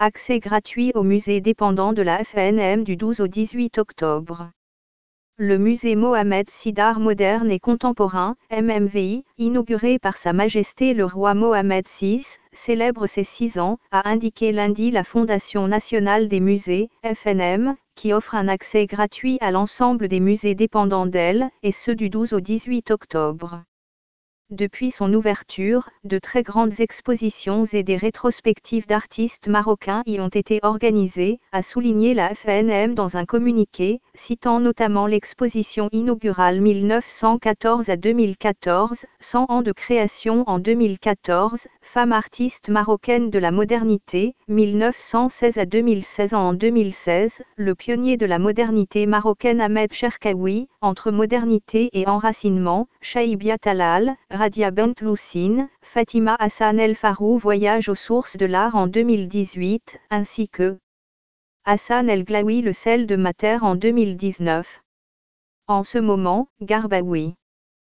accès gratuit au musée dépendant de la FNM du 12 au 18 octobre. Le musée Mohamed VI d'art moderne et contemporain, MMVI, inauguré par Sa Majesté le roi Mohamed VI, célèbre ses 6 ans, a indiqué lundi la Fondation nationale des musées, FNM, qui offre un accès gratuit à l'ensemble des musées dépendants d'elle, et ce du 12 au 18 octobre. Depuis son ouverture, de très grandes expositions et des rétrospectives d'artistes marocains y ont été organisées, a souligné la FNM dans un communiqué, citant notamment l'exposition inaugurale 1914 à 2014, 100 ans de création en 2014, Femmes artistes marocaines de la modernité, 1916 à 2016. En 2016, le pionnier de la modernité marocaine Ahmed Cherkaoui, entre modernité et enracinement, Chaïbia Talal, Radia Bentloussine, Fatima Hassan El Farou voyage aux sources de l'art en 2018, ainsi que Hassan El Glaoui le sel de ma terre en 2019. En ce moment, Garbaoui.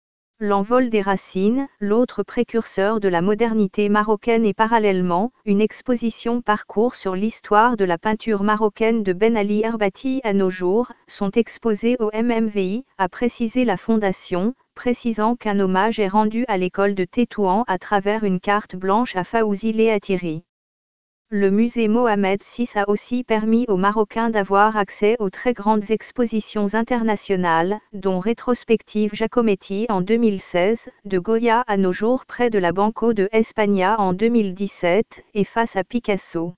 L'envol des racines, l'autre précurseur de la modernité marocaine et parallèlement, une exposition parcours sur l'histoire de la peinture marocaine de Ben Ali Herbati à nos jours, sont exposées au MMVI, a précisé la Fondation, précisant qu'un hommage est rendu à l'école de Tétouan à travers une carte blanche à Fawzi Léatiri. Le musée Mohamed VI a aussi permis aux Marocains d'avoir accès aux très grandes expositions internationales, dont Rétrospective Giacometti en 2016, de Goya à nos jours près de la Banco de España en 2017, et Face à Picasso.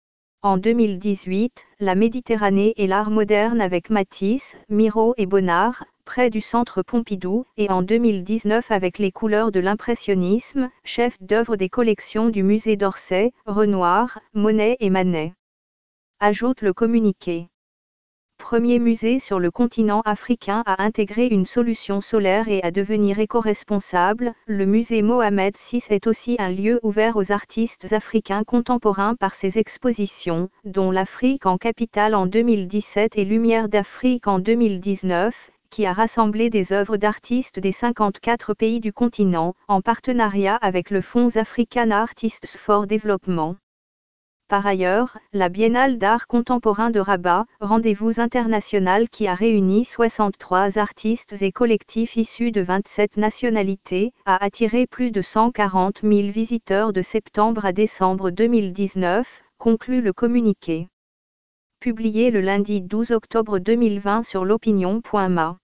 En 2018, la Méditerranée et l'art moderne avec Matisse, Miro et Bonnard, près du centre Pompidou, et en 2019 avec les couleurs de l'impressionnisme, chef d'œuvre des collections du musée d'Orsay, Renoir, Monet et Manet. Ajoute le communiqué. Premier musée sur le continent africain à intégrer une solution solaire et à devenir éco-responsable, le musée Mohamed VI est aussi un lieu ouvert aux artistes africains contemporains par ses expositions, dont l'Afrique en capitale en 2017 et Lumière d'Afrique en 2019, qui a rassemblé des œuvres d'artistes des 54 pays du continent, en partenariat avec le Fonds African Artists for Development. Par ailleurs, la Biennale d'art contemporain de Rabat, rendez-vous international qui a réuni 63 artistes et collectifs issus de 27 nationalités, a attiré plus de 140 000 visiteurs de septembre à décembre 2019, conclut le communiqué. Publié le lundi 12 octobre 2020 sur l'opinion.ma.